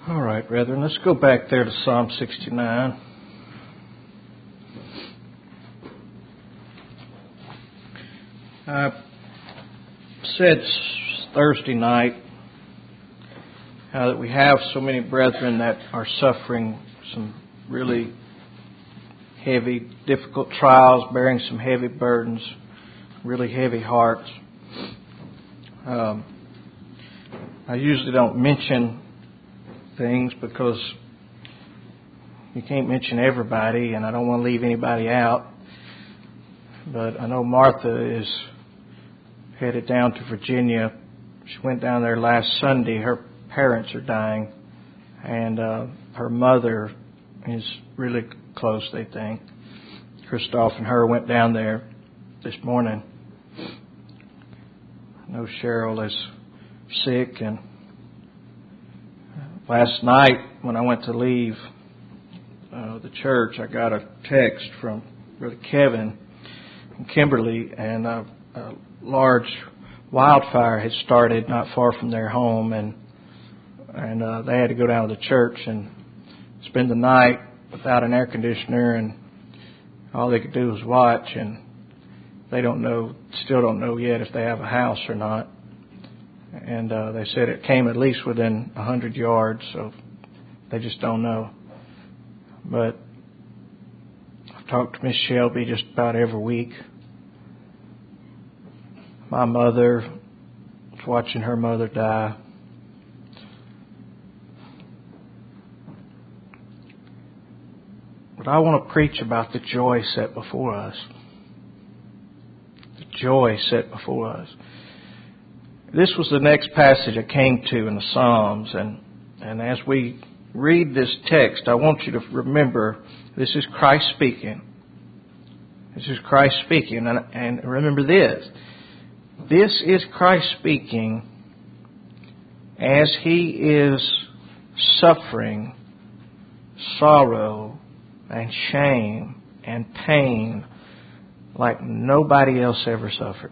All right, brethren, let's go back there to Psalm 69. I said Thursday night that we have so many brethren that are suffering some really heavy, difficult trials, bearing some heavy burdens, really heavy hearts. I usually don't mention things because you can't mention everybody, and I don't want to leave anybody out. But I know Martha is headed down to Virginia. She went down there last Sunday. Her parents are dying, and her mother is really close, they think. Christoph and her went down there this morning. I know Cheryl is sick, and last night when I went to leave the church, I got a text from Brother Kevin and Kimberly, and a large wildfire had started not far from their home, and they had to go down to the church and spend the night without an air conditioner, and all they could do was watch, and they still don't know yet if they have a house or not. And they said it came at least within 100 yards, so they just don't know. But I've talked to Miss Shelby just about every week. My mother was watching her mother die. But I want to preach about the joy set before us. The joy set before us. This was the next passage I came to in the Psalms, and as we read this text, I want you to remember this is Christ speaking. This is Christ speaking, and remember this. This is Christ speaking as He is suffering sorrow and shame and pain like nobody else ever suffered.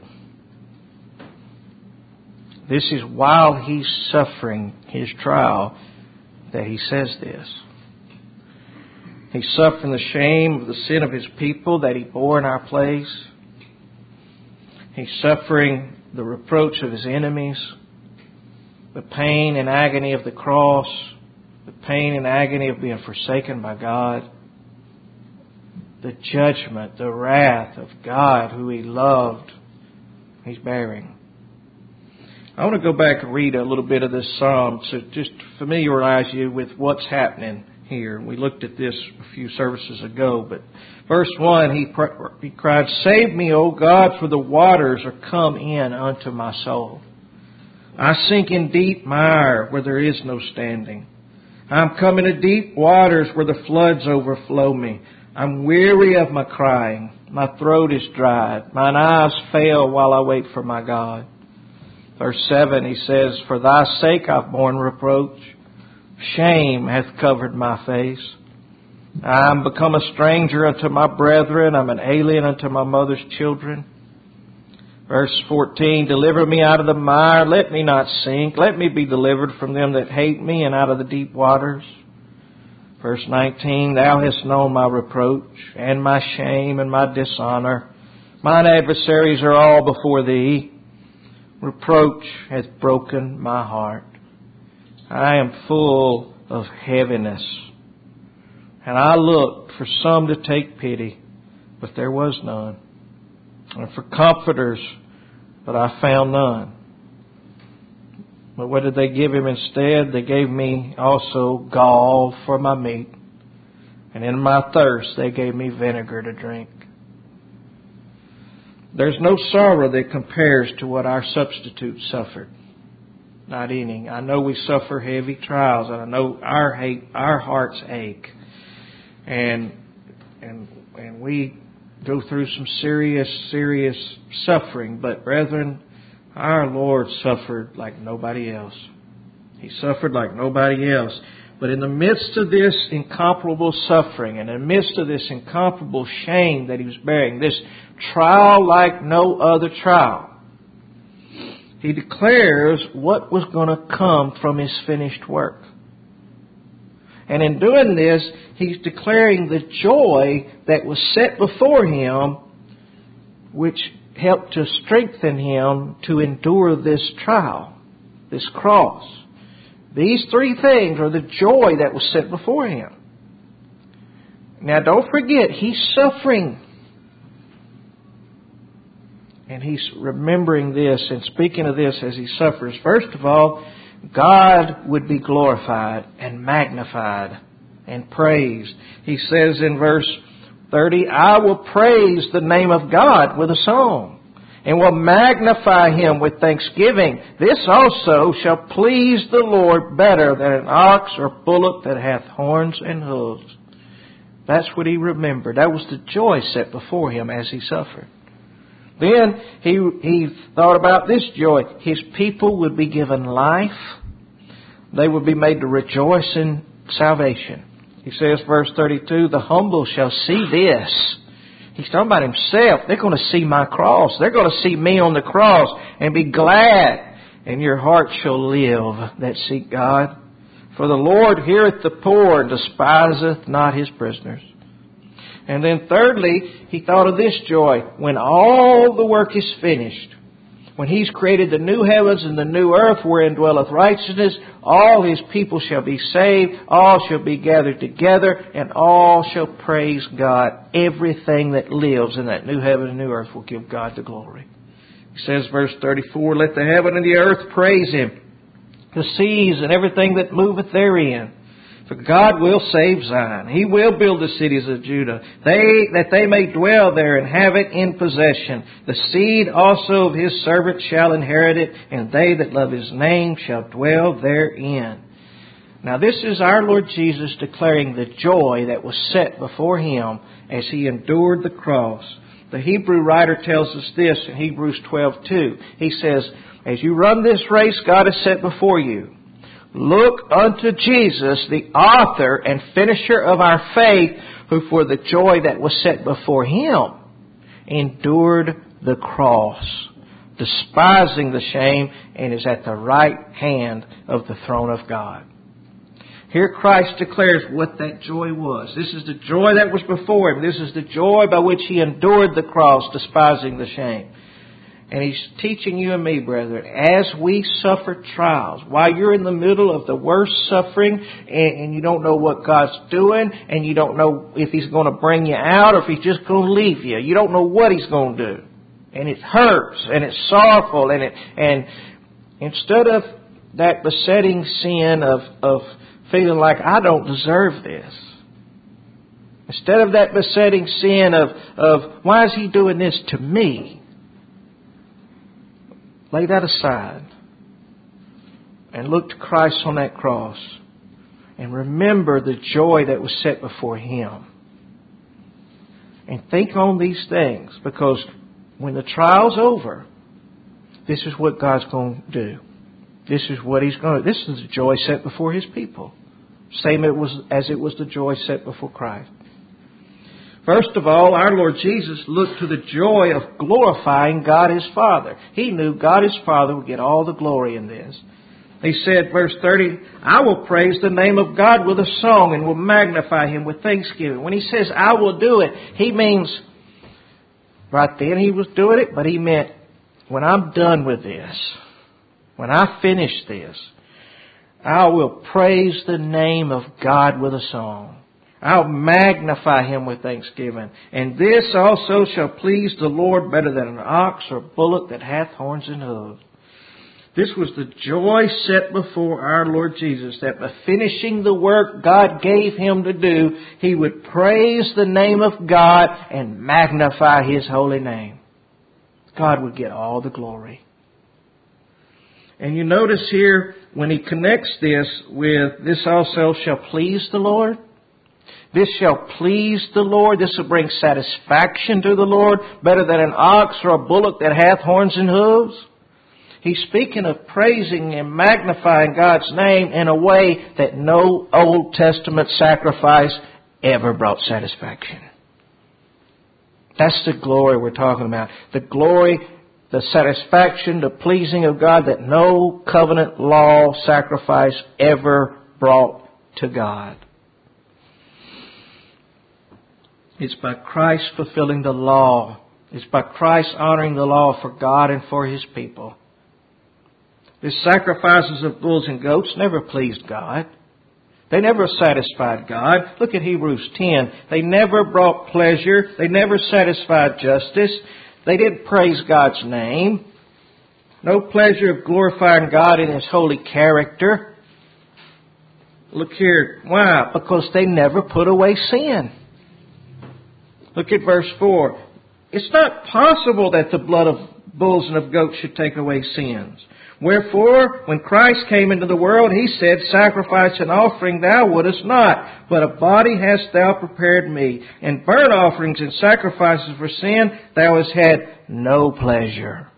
This is while He's suffering His trial that He says this. He's suffering the shame of the sin of His people that He bore in our place. He's suffering the reproach of His enemies, the pain and agony of the cross, the pain and agony of being forsaken by God, the judgment, the wrath of God who He loved, He's bearing. I want to go back and read a little bit of this psalm to just familiarize you with what's happening here. We looked at this a few services ago, but verse 1, he cried, "Save me, O God, for the waters are come in unto my soul. I sink in deep mire where there is no standing. I'm come into deep waters where the floods overflow me. I'm weary of my crying. My throat is dried. Mine eyes fail while I wait for my God." Verse 7, he says, "For thy sake I've borne reproach. Shame hath covered my face. I am become a stranger unto my brethren. I'm an alien unto my mother's children." Verse 14, "Deliver me out of the mire. Let me not sink. Let me be delivered from them that hate me and out of the deep waters." Verse 19, "Thou hast known my reproach and my shame and my dishonor. Mine adversaries are all before thee. Reproach hath broken my heart. I am full of heaviness. And I looked for some to take pity, but there was none. And for comforters, but I found none." But what did they give him instead? They gave me also gall for my meat. And in my thirst they gave me vinegar to drink. There's no sorrow that compares to what our substitute suffered. Not any. I know we suffer heavy trials, and I know our hearts ache. And we go through some serious suffering. But brethren, our Lord suffered like nobody else. He suffered like nobody else. But in the midst of this incomparable suffering, and in the midst of this incomparable shame that He was bearing, this trial like no other trial, He declares what was going to come from His finished work. And in doing this, he's declaring the joy that was set before him, which helped to strengthen him to endure this trial, this cross. These three things are the joy that was set before him. Now don't forget, he's suffering. And he's remembering this and speaking of this as he suffers. First of all, God would be glorified and magnified and praised. He says in verse 30, I will praise the name of God with a song, and will magnify Him with thanksgiving. This also shall please the Lord better than an ox or bullock that hath horns and hooves. That's what he remembered. That was the joy set before him as he suffered. Then he thought about this joy. His people would be given life. They would be made to rejoice in salvation. He says, verse 32, the humble shall see this. He's talking about himself. They're going to see my cross. They're going to see me on the cross and be glad. And your heart shall live that seek God. For the Lord heareth the poor and despiseth not his prisoners. And then thirdly, he thought of this joy. When all the work is finished, when He's created the new heavens and the new earth wherein dwelleth righteousness, all His people shall be saved, all shall be gathered together, and all shall praise God. Everything that lives in that new heaven and new earth will give God the glory. He says, verse 34, let the heaven and the earth praise Him, the seas and everything that moveth therein. For God will save Zion. He will build the cities of Judah, that they may dwell there and have it in possession. The seed also of His servant shall inherit it, and they that love His name shall dwell therein. Now this is our Lord Jesus declaring the joy that was set before Him as He endured the cross. The Hebrew writer tells us this in Hebrews 12:2. He says, as you run this race God has set before you, look unto Jesus, the author and finisher of our faith, who for the joy that was set before Him endured the cross, despising the shame, and is at the right hand of the throne of God. Here Christ declares what that joy was. This is the joy that was before Him. This is the joy by which He endured the cross, despising the shame. And He's teaching you and me, brethren, as we suffer trials, while you're in the middle of the worst suffering and you don't know what God's doing and you don't know if He's going to bring you out or if He's just going to leave you. You don't know what He's going to do. And it hurts and it's sorrowful and instead of that besetting sin of feeling like I don't deserve this, instead of that besetting sin of why is He doing this to me? Lay that aside and look to Christ on that cross and remember the joy that was set before Him. And think on these things, because when the trial's over, this is what God's going to do. This is what He's going to do. This is the joy set before His people. Same as it was the joy set before Christ. First of all, our Lord Jesus looked to the joy of glorifying God His Father. He knew God His Father would get all the glory in this. He said, verse 30, I will praise the name of God with a song and will magnify Him with thanksgiving. When He says, I will do it, He means, right then He was doing it, but He meant, when I'm done with this, when I finish this, I will praise the name of God with a song. I'll magnify Him with thanksgiving. And this also shall please the Lord better than an ox or bullock that hath horns and hooves. This was the joy set before our Lord Jesus, that by finishing the work God gave Him to do, He would praise the name of God and magnify His holy name. God would get all the glory. And you notice here, when He connects this with, this also shall please the Lord. This shall please the Lord. This will bring satisfaction to the Lord, better than an ox or a bullock that hath horns and hooves. He's speaking of praising and magnifying God's name in a way that no Old Testament sacrifice ever brought satisfaction. That's the glory we're talking about. The glory, the satisfaction, the pleasing of God that no covenant law sacrifice ever brought to God. It's by Christ fulfilling the law. It's by Christ honoring the law for God and for His people. The sacrifices of bulls and goats never pleased God. They never satisfied God. Look at Hebrews 10. They never brought pleasure. They never satisfied justice. They didn't praise God's name. No pleasure of glorifying God in His holy character. Look here. Why? Because they never put away sin. Look at verse 4. It's not possible that the blood of bulls and of goats should take away sins. Wherefore, when Christ came into the world, He said, Sacrifice and offering thou wouldest not, but a body hast thou prepared me. And burnt offerings and sacrifices for sin thou hast had no pleasure.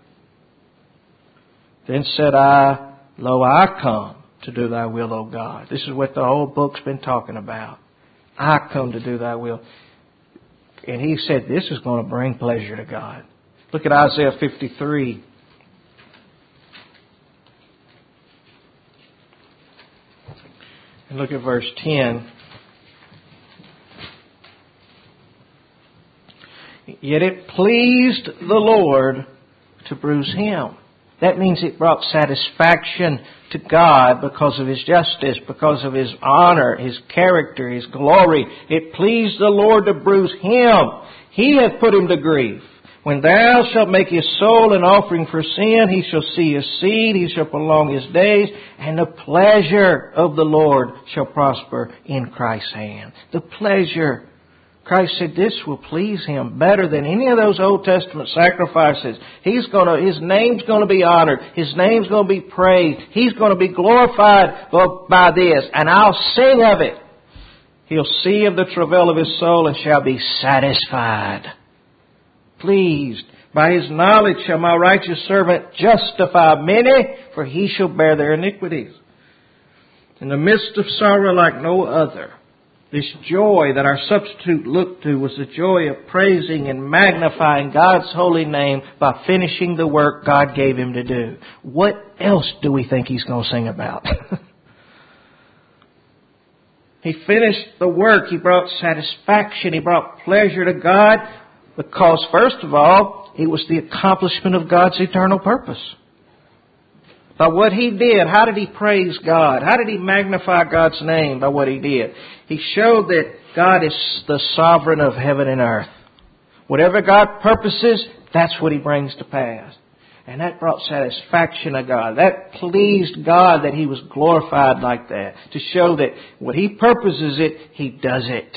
Then said I, Lo, I come to do thy will, O God. This is what the whole book's been talking about. I come to do thy will. And He said this is going to bring pleasure to God. Look at Isaiah 53. And look at verse 10. Yet it pleased the Lord to bruise Him. That means it brought satisfaction to God because of His justice, because of His honor, His character, His glory. It pleased the Lord to bruise Him. He hath put Him to grief. When thou shalt make His soul an offering for sin, He shall see His seed, He shall prolong His days, and the pleasure of the Lord shall prosper in Christ's hand. The pleasure. Christ said this will please Him better than any of those Old Testament sacrifices. His name's going to be honored. His name's going to be praised. He's going to be glorified by this, and I'll sing of it. He'll see of the travail of His soul and shall be satisfied. Pleased. By His knowledge shall my righteous servant justify many, for he shall bear their iniquities. In the midst of sorrow like no other, this joy that our substitute looked to was the joy of praising and magnifying God's holy name by finishing the work God gave Him to do. What else do we think He's going to sing about? He finished the work. He brought satisfaction. He brought pleasure to God because, first of all, it was the accomplishment of God's eternal purpose. By what He did, how did He praise God? How did He magnify God's name by what He did? He showed that God is the sovereign of heaven and earth. Whatever God purposes, that's what He brings to pass. And that brought satisfaction to God. That pleased God that He was glorified like that. To show that what He purposes it, He does it.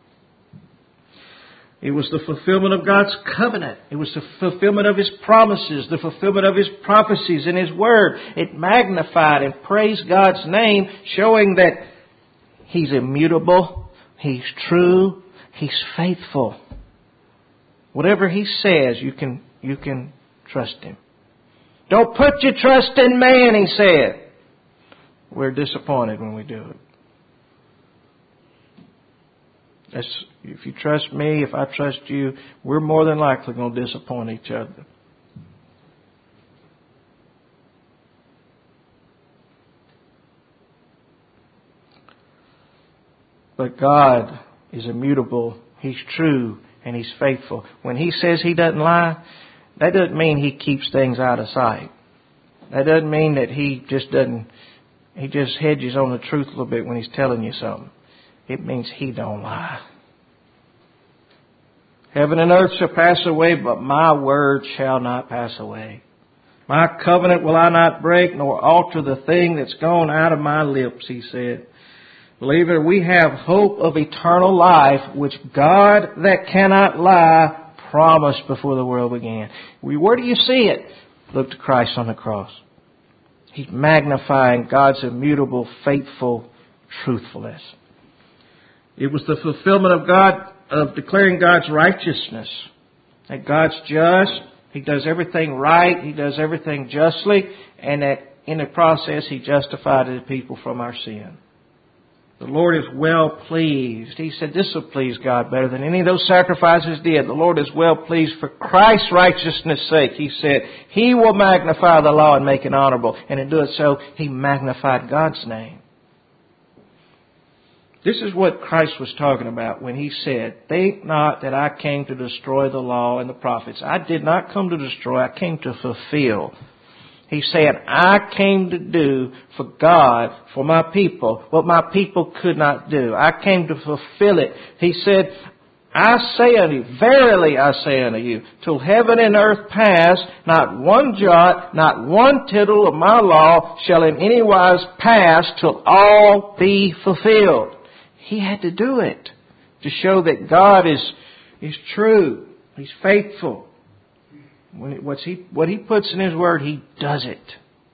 It was the fulfillment of God's covenant. It was the fulfillment of His promises, the fulfillment of His prophecies in His Word. It magnified and praised God's name, showing that He's immutable, He's true, He's faithful. Whatever He says, you can trust Him. Don't put your trust in man, He said. We're disappointed when we do it. If you trust me, if I trust you, we're more than likely going to disappoint each other. But God is immutable. He's true and He's faithful. When He says He doesn't lie, that doesn't mean He keeps things out of sight. That doesn't mean that He just hedges on the truth a little bit when He's telling you something. It means He don't lie. Heaven and earth shall pass away, but my word shall not pass away. My covenant will I not break, nor alter the thing that's gone out of my lips, He said. Believer, we have hope of eternal life, which God that cannot lie promised before the world began. Where do you see it? Look to Christ on the cross. He's magnifying God's immutable, faithful truthfulness. It was the fulfillment of declaring God's righteousness. That God's just, He does everything right, He does everything justly, and that in the process He justified His people from our sin. The Lord is well pleased. He said this will please God better than any of those sacrifices did. The Lord is well pleased for Christ's righteousness' sake. He said He will magnify the law and make it honorable. And in doing so, He magnified God's name. This is what Christ was talking about when He said, "Think not that I came to destroy the law and the prophets. I did not come to destroy, I came to fulfill." He said, "I came to do for God, for my people, what my people could not do. I came to fulfill it." He said, "I say unto you, verily I say unto you, till heaven and earth pass, not one jot, not one tittle of my law shall in any wise pass till all be fulfilled." He had to do it to show that God is true. He's faithful. What He puts in His Word, He does it.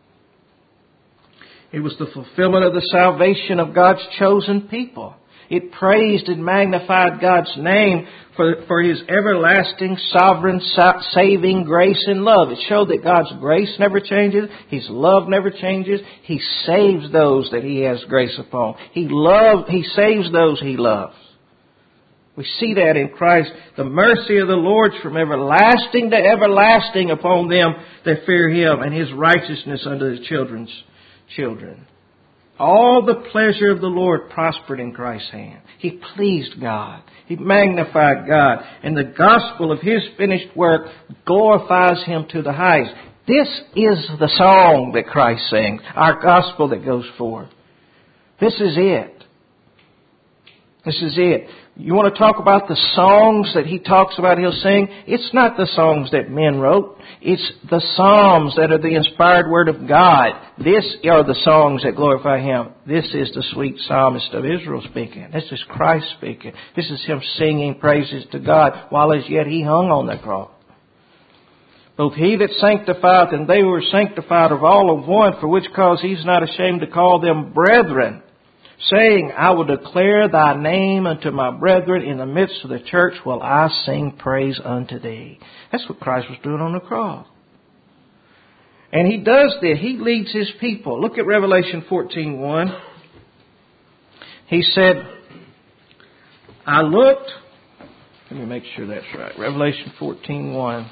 It was the fulfillment of the salvation of God's chosen people. It praised and magnified God's name for His everlasting, sovereign, saving grace and love. It showed that God's grace never changes. His love never changes. He saves those that He has grace upon. He saves those He loves. We see that in Christ. The mercy of the Lord from everlasting to everlasting upon them that fear Him, and His righteousness unto His children's children. All the pleasure of the Lord prospered in Christ's hand. He pleased God. He magnified God. And the gospel of His finished work glorifies Him to the highest. This is the song that Christ sings, our gospel that goes forth. This is it. This is it. You want to talk about the songs that He talks about He'll sing? It's not the songs that men wrote. It's the Psalms that are the inspired Word of God. This are the songs that glorify Him. This is the sweet psalmist of Israel speaking. This is Christ speaking. This is Him singing praises to God while as yet He hung on the cross. Both He that sanctifieth and they who are sanctified are all of one, for which cause He's not ashamed to call them brethren, saying, "I will declare Thy name unto my brethren. In the midst of the church will I sing praise unto Thee." That's what Christ was doing on the cross. And He does this. He leads His people. Look at Revelation 14:1. He said, "I looked." Let me make sure that's right. Revelation 14:1.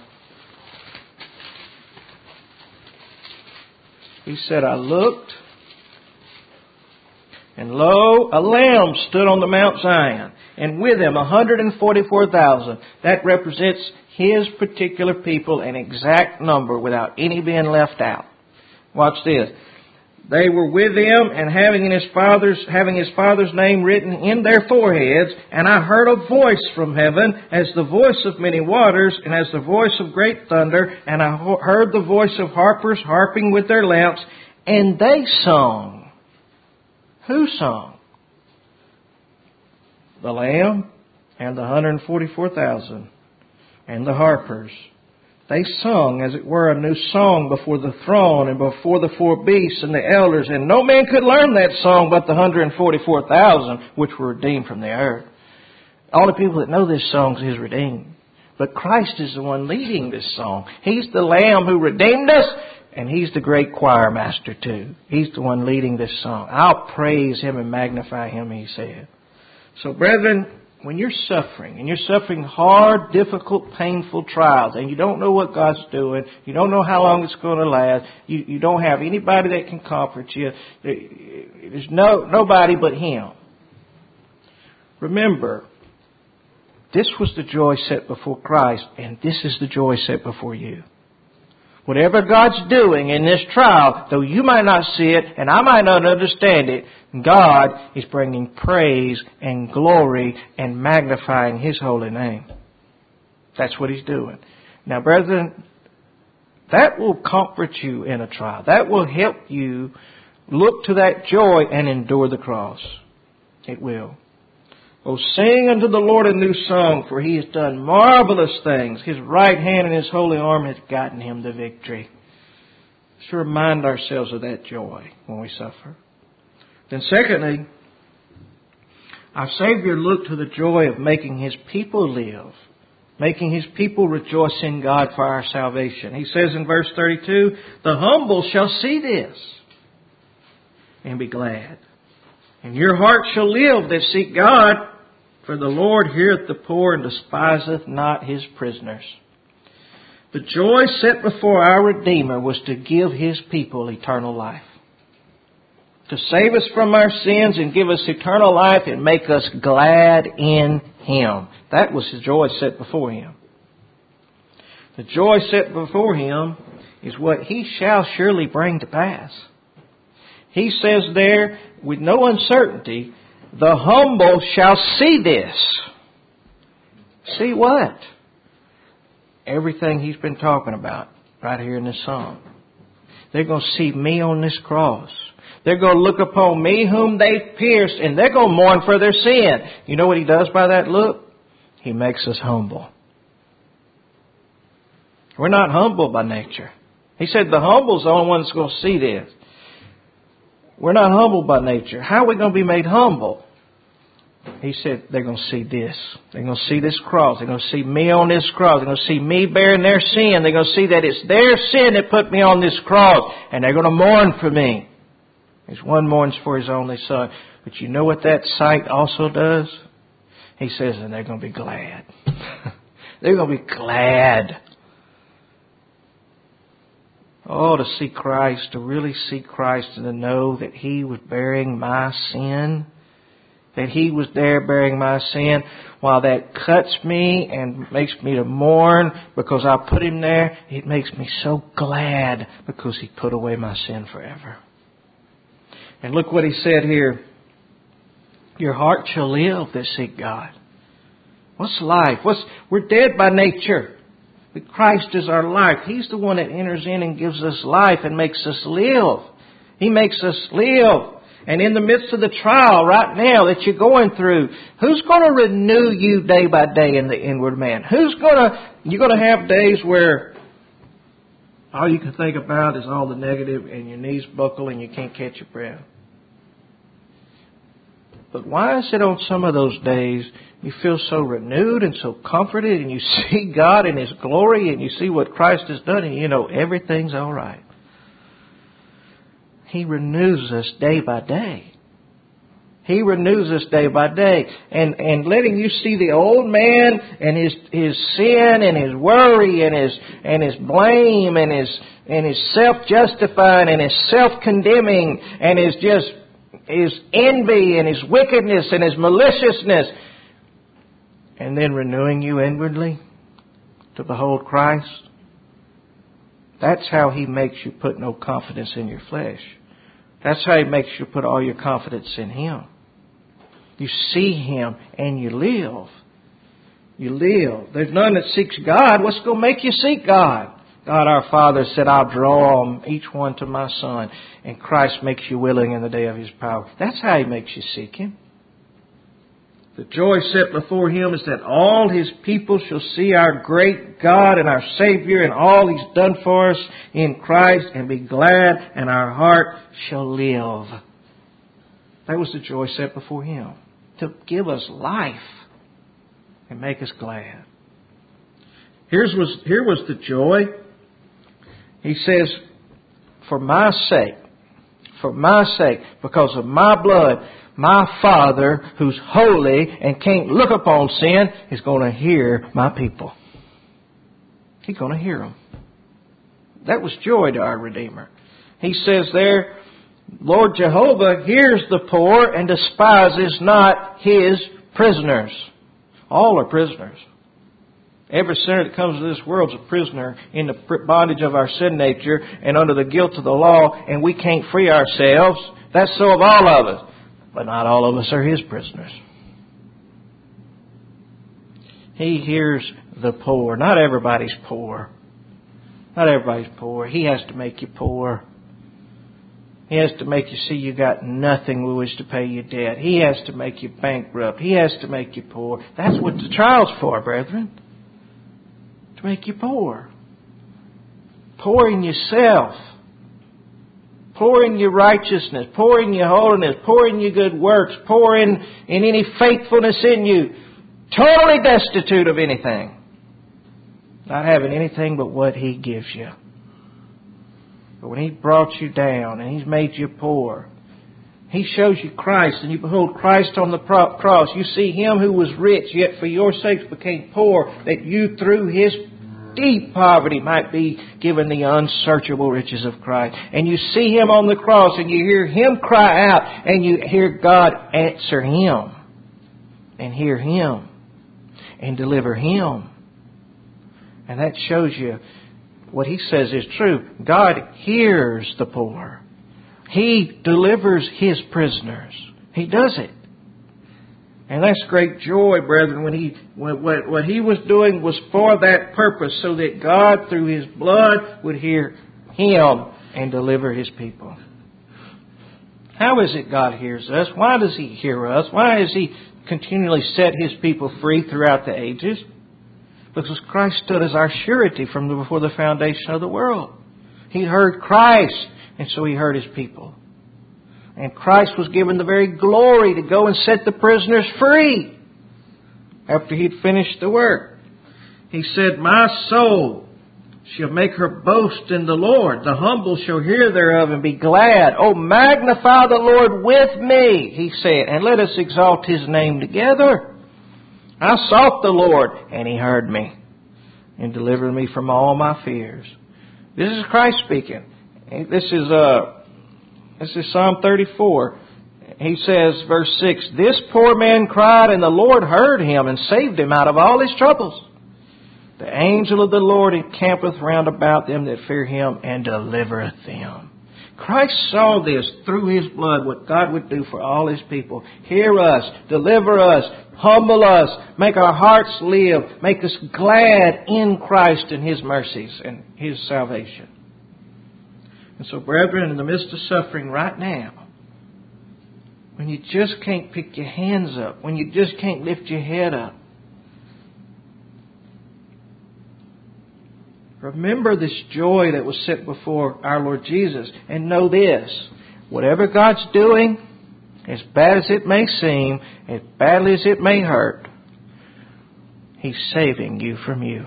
He said, "I looked, and lo, a Lamb stood on the Mount Zion, and with Him 144,000. That represents His particular people, an exact number without any being left out. Watch this. They were with Him, and having His Father's name written in their foreheads. And I heard a voice from heaven, as the voice of many waters, and as the voice of great thunder. And I heard the voice of harpers harping with their lamps, and they sung." Who sung? The Lamb and the 144,000 and the harpers. They sung, as it were, a new song before the throne and before the four beasts and the elders. And no man could learn that song but the 144,000 which were redeemed from the earth. All the people that know this song is redeemed. But Christ is the one leading this song. He's the Lamb who redeemed us. And He's the great choir master too. He's the one leading this song. "I'll praise Him and magnify Him," He said. So brethren, when you're suffering, and you're suffering hard, difficult, painful trials, and you don't know what God's doing, you don't know how long it's going to last, you don't have anybody that can comfort you, there's nobody but Him. Remember, this was the joy set before Christ, and this is the joy set before you. Whatever God's doing in this trial, though you might not see it and I might not understand it, God is bringing praise and glory and magnifying His holy name. That's what He's doing. Now, brethren, that will comfort you in a trial. That will help you look to that joy and endure the cross. It will. "Oh, sing unto the Lord a new song, for He has done marvelous things. His right hand and His holy arm has gotten Him the victory." Let's remind ourselves of that joy when we suffer. Then secondly, our Savior looked to the joy of making His people live, making His people rejoice in God for our salvation. He says in verse 32, "The humble shall see this and be glad. And your heart shall live that seek God, for the Lord heareth the poor and despiseth not His prisoners." The joy set before our Redeemer was to give His people eternal life. to save us from our sins and give us eternal life and make us glad in Him. That was the joy set before Him. The joy set before Him is what He shall surely bring to pass. He says there, with no uncertainty, the humble shall see this. See what? Everything He's been talking about right here in this song. They're going to see me on this cross. They're going to look upon me whom they pierced, and they're going to mourn for their sin. You know what He does by that look? He makes us humble. We're not humble by nature. He said the humble's the only one that's going to see this. We're not humble by nature. How are we going to be made humble? He said they're going to see this. They're going to see this cross. They're going to see me on this cross. They're going to see me bearing their sin. They're going to see that it's their sin that put me on this cross. And they're going to mourn for me. As one mourns for his only son. But you know what that sight also does? He says, and they're going to be glad. They're going to be glad. Oh, to see Christ, to really see Christ and to know that He was bearing my sin. That He was there bearing my sin. While that cuts me and makes me to mourn because I put Him there, it makes me so glad because He put away my sin forever. And look what He said here. Your heart shall live that seek God. What's life? We're dead by nature. But Christ is our life. He's the one that enters in and gives us life and makes us live. He makes us live. And in the midst of the trial right now that you're going through, who's going to renew you day by day in the inward man? You're going to have days where all you can think about is all the negative and your knees buckle and you can't catch your breath. But why is it on some of those days you feel so renewed and so comforted and you see God in His glory and you see what Christ has done and you know everything's all right? He renews us day by day. He renews us day by day. And letting you see the old man and his sin and his worry and his blame and his self-justifying and his self-condemning and his envy and his wickedness and his maliciousness. And then renewing you inwardly to behold Christ. That's how He makes you put no confidence in your flesh. That's how He makes you put all your confidence in Him. You see Him and you live. You live. There's none that seeks God. What's going to make you seek God? God our Father said, I'll draw them each one to my Son. And Christ makes you willing in the day of His power. That's how He makes you seek Him. The joy set before Him is that all His people shall see our great God and our Savior and all He's done for us in Christ and be glad, and our heart shall live. That was the joy set before Him. To give us life and make us glad. Here was the joy. He says, for my sake, because of my blood, my Father, who's holy and can't look upon sin, is going to hear my people. He's going to hear them. That was joy to our Redeemer. He says there, Lord Jehovah hears the poor and despises not His prisoners. All are prisoners. Every sinner that comes to this world is a prisoner in the bondage of our sin nature and under the guilt of the law, and we can't free ourselves. That's so of all of us. But not all of us are His prisoners. He hears the poor. Not everybody's poor. Not everybody's poor. He has to make you poor. He has to make you see you got nothing with which to pay your debt. He has to make you bankrupt. He has to make you poor. That's what the trial's for, brethren. To make you poor. Poor in yourself. Poor in your righteousness. Poor in your holiness. Poor in your good works. Poor in any faithfulness in you. Totally destitute of anything. Not having anything but what He gives you. But when He brought you down and He's made you poor, He shows you Christ, and you behold Christ on the cross. You see Him who was rich, yet for your sakes became poor, that you through His deep poverty might be given the unsearchable riches of Christ. And you see Him on the cross and you hear Him cry out and you hear God answer Him and hear Him and deliver Him. And that shows you what He says is true. God hears the poor. He delivers His prisoners. He does it. And that's great joy, brethren, when what He was doing was for that purpose, so that God, through His blood, would hear Him and deliver His people. How is it God hears us? Why does He hear us? Why has He continually set His people free throughout the ages? Because Christ stood as our surety from before the foundation of the world. He heard Christ, and so He heard His people. And Christ was given the very glory to go and set the prisoners free after He'd finished the work. He said, "My soul shall make her boast in the Lord. The humble shall hear thereof and be glad. Oh, magnify the Lord with me," He said, "and let us exalt His name together. I sought the Lord, and He heard me and delivered me from all my fears." This is Christ speaking. This is Psalm 34. He says, verse 6, "This poor man cried, and the Lord heard him and saved him out of all his troubles. The angel of the Lord encampeth round about them that fear Him and delivereth them." Christ saw this through His blood, what God would do for all His people. Hear us, deliver us, humble us, make our hearts live, make us glad in Christ and His mercies and His salvation. And so, brethren, in the midst of suffering right now, when you just can't pick your hands up, when you just can't lift your head up, remember this joy that was set before our Lord Jesus. And know this, whatever God's doing, as bad as it may seem, as badly as it may hurt, He's saving you from you.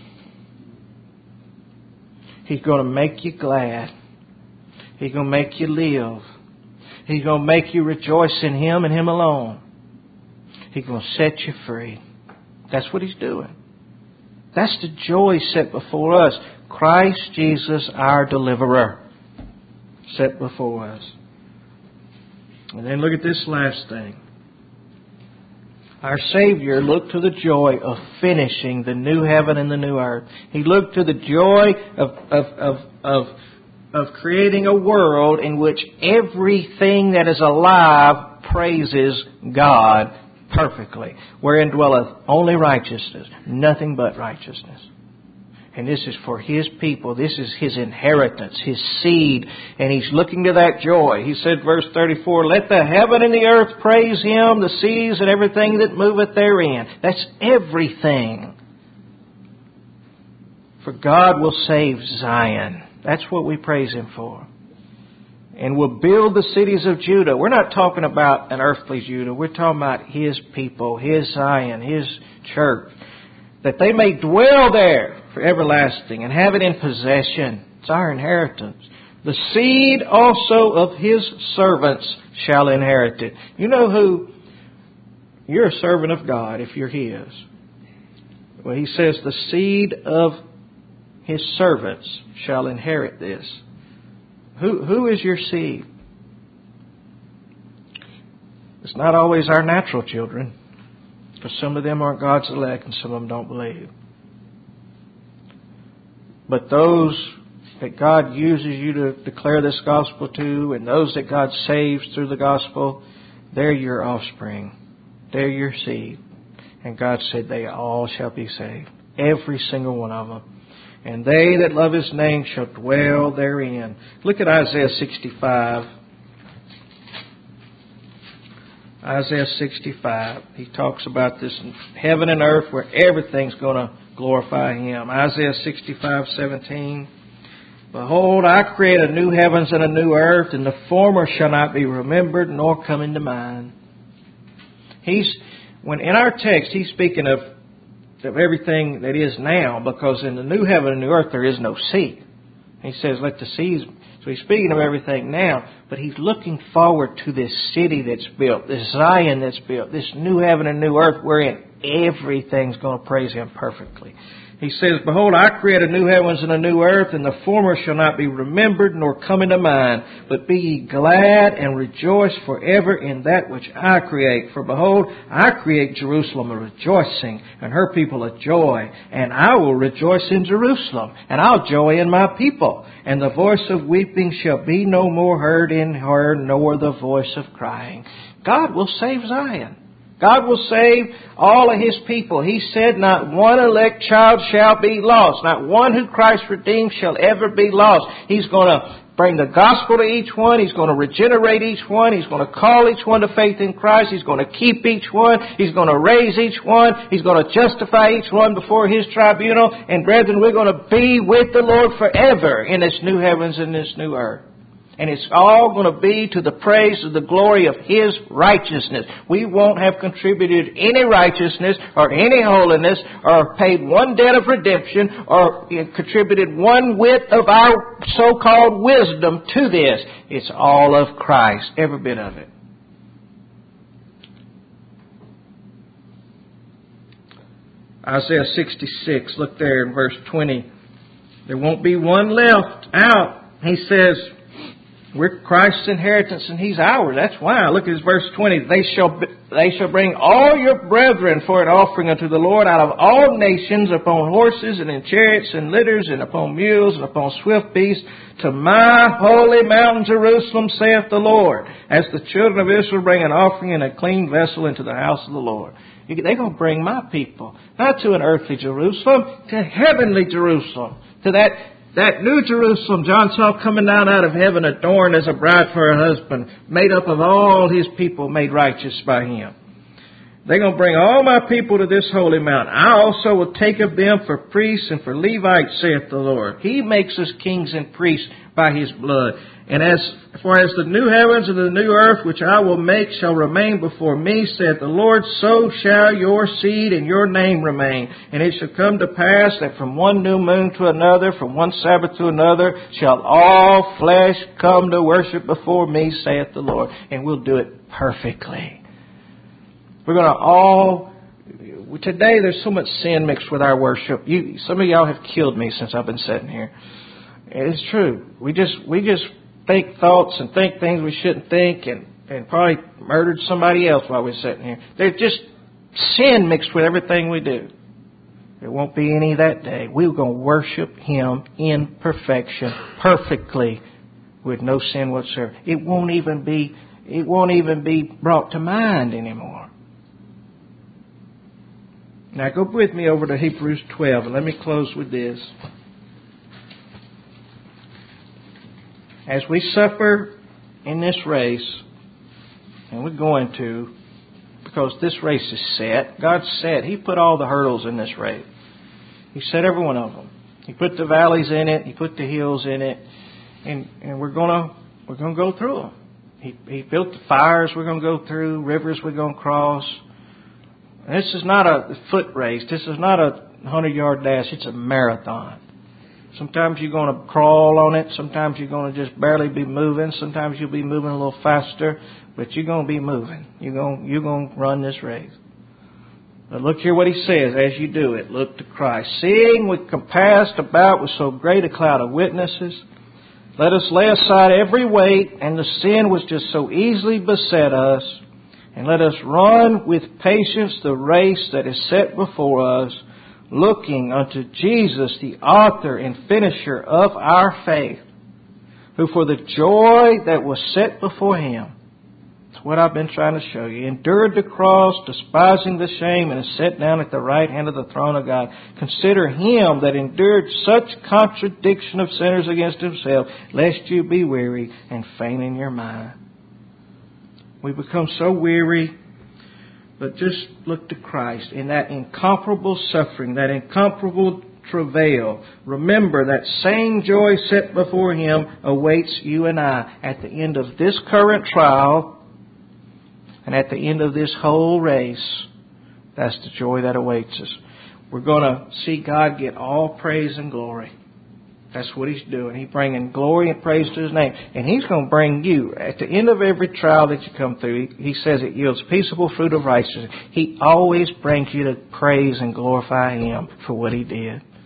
He's going to make you glad. He's going to make you live. He's going to make you rejoice in Him and Him alone. He's going to set you free. That's what He's doing. That's the joy set before us. Christ Jesus, our deliverer, set before us. And then look at this last thing. Our Savior looked to the joy of finishing the new heaven and the new earth. He looked to the joy of creating a world in which everything that is alive praises God perfectly, wherein dwelleth only righteousness, nothing but righteousness. And this is for His people. This is His inheritance, His seed. And He's looking to that joy. He said, verse 34, "Let the heaven and the earth praise Him, the seas and everything that moveth therein." That's everything. For God will save Zion. That's what we praise Him for. "And will build the cities of Judah." We're not talking about an earthly Judah. We're talking about His people, His Zion, His church. "That they may dwell there for everlasting and have it in possession." It's our inheritance. "The seed also of His servants shall inherit it." You know who? You're a servant of God if you're His. Well, He says the seed of His servants shall inherit this. Who is your seed? It's not always our natural children, because some of them aren't God's elect and some of them don't believe. But those that God uses you to declare this gospel to, and those that God saves through the gospel, they're your offspring. They're your seed. And God said they all shall be saved. Every single one of them. "And they that love His name shall dwell therein." Look at Isaiah 65. Isaiah 65. He talks about this heaven and earth where everything's going to glorify Him. Isaiah 65:17. "Behold, I create a new heavens and a new earth, and the former shall not be remembered, nor come into mind." When in our text, He's speaking of everything that is now, because in the new heaven and new earth there is no sea. He says, "Let the seas." So He's speaking of everything now, but He's looking forward to this city that's built, this Zion that's built, this new heaven and new earth wherein everything's going to praise Him perfectly. He says, Behold, I create a new heavens and a new earth, and the former shall not be remembered nor come into mind. But be ye glad and rejoice forever in that which I create. For behold, I create Jerusalem a rejoicing, and her people a joy. And I will rejoice in Jerusalem, and I'll joy in my people. And the voice of weeping shall be no more heard in her, nor the voice of crying. God will save Zion. God will save all of His people. He said, not one elect child shall be lost. Not one who Christ redeemed shall ever be lost. He's going to bring the gospel to each one. He's going to regenerate each one. He's going to call each one to faith in Christ. He's going to keep each one. He's going to raise each one. He's going to justify each one before His tribunal. And brethren, we're going to be with the Lord forever in this new heavens and this new earth. And it's all going to be to the praise of the glory of His righteousness. We won't have contributed any righteousness or any holiness or paid one debt of redemption or contributed one whit of our so-called wisdom to this. It's all of Christ, every bit of it. Isaiah 66, look there in verse 20. There won't be one left out. He says, we're Christ's inheritance and He's ours. That's why. Look at verse 20. They shall bring all your brethren for an offering unto the Lord out of all nations upon horses and in chariots and litters and upon mules and upon swift beasts to my holy mountain Jerusalem, saith the Lord. As the children of Israel bring an offering in a clean vessel into the house of the Lord. They're going to bring my people, not to an earthly Jerusalem, to heavenly Jerusalem, to that new Jerusalem John saw coming down out of heaven, adorned as a bride for her husband, made up of all His people made righteous by Him. They're going to bring all my people to this holy mountain. I also will take of them for priests and for Levites, saith the Lord. He makes us kings and priests by His blood. And as the new heavens and the new earth which I will make shall remain before me, saith the Lord, so shall your seed and your name remain. And it shall come to pass that from one new moon to another, from one Sabbath to another, shall all flesh come to worship before me, saith the Lord. And we'll do it perfectly. We're going to all... Today there's so much sin mixed with our worship. Some of y'all have killed me since I've been sitting here. It's true. We just think thoughts and think things we shouldn't think and probably murdered somebody else while we're sitting here. There's just sin mixed with everything we do. There won't be any that day. We're going to worship Him in perfection, perfectly, with no sin whatsoever. It won't even be brought to mind anymore. Now go with me over to Hebrews 12 and let me close with this. As we suffer in this race, and we're going to, because this race is set. God set. He put all the hurdles in this race. He set every one of them. He put the valleys in it. He put the hills in it, and we're gonna go through them. He built the fires we're going to go through, rivers we're going to cross. And this is not a foot race. This is not a 100-yard dash. It's a marathon. Sometimes you're going to crawl on it. Sometimes you're going to just barely be moving. Sometimes you'll be moving a little faster. But you're going to be moving. You're going to run this race. But look here what he says. As you do it, look to Christ. Seeing we compassed about with so great a cloud of witnesses, let us lay aside every weight and the sin which just so easily beset us, and let us run with patience the race that is set before us, looking unto Jesus, the author and finisher of our faith, who for the joy that was set before Him, that's what I've been trying to show you, endured the cross, despising the shame, and is set down at the right hand of the throne of God. Consider Him that endured such contradiction of sinners against Himself, lest you be weary and faint in your mind. We become so weary. But just look to Christ in that incomparable suffering, that incomparable travail. Remember that same joy set before Him awaits you and I at the end of this current trial and at the end of this whole race. That's the joy that awaits us. We're going to see God get all praise and glory. That's what He's doing. He's bringing glory and praise to His name. And He's going to bring you, at the end of every trial that you come through, He says it yields peaceable fruit of righteousness. He always brings you to praise and glorify Him for what He did.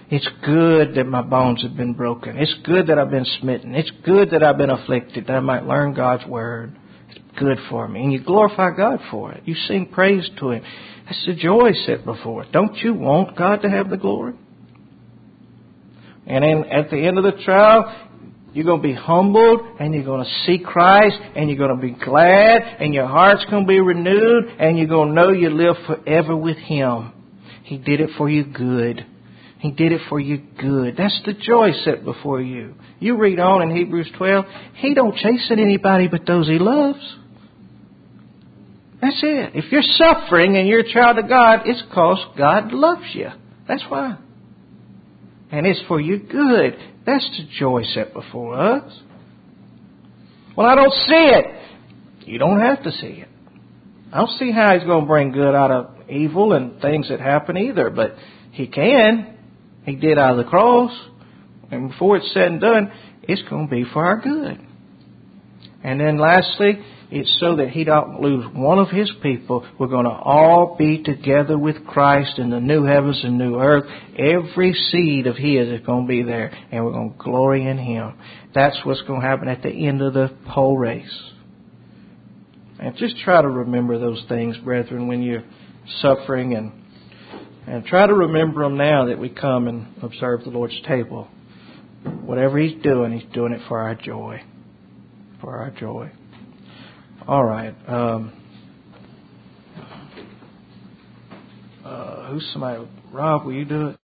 It's good that my bones have been broken. It's good that I've been smitten. It's good that I've been afflicted, that I might learn God's Word. It's good for me. And you glorify God for it. You sing praise to Him. That's the joy set before it. Don't you want God to have the glory? And then at the end of the trial, you're going to be humbled, and you're going to see Christ, and you're going to be glad, and your heart's going to be renewed, and you're going to know you live forever with Him. He did it for you good. He did it for you good. That's the joy set before you. You read on in Hebrews 12, He don't chasten anybody but those He loves. That's it. If you're suffering and you're a child of God, it's because God loves you. That's why. And it's for you good. That's the joy set before us. Well, I don't see it. You don't have to see it. I don't see how He's going to bring good out of evil and things that happen either, but He can. He did out of the cross. And before it's said and done, it's going to be for our good. And then lastly, it's so that He don't lose one of His people. We're going to all be together with Christ in the new heavens and new earth. Every seed of His is going to be there, and we're going to glory in Him. That's what's going to happen at the end of the whole race. And just try to remember those things, brethren, when you're suffering, and try to remember them now that we come and observe the Lord's table. Whatever He's doing it for our joy. For our joy. All right. Who's somebody? Rob, will you do it?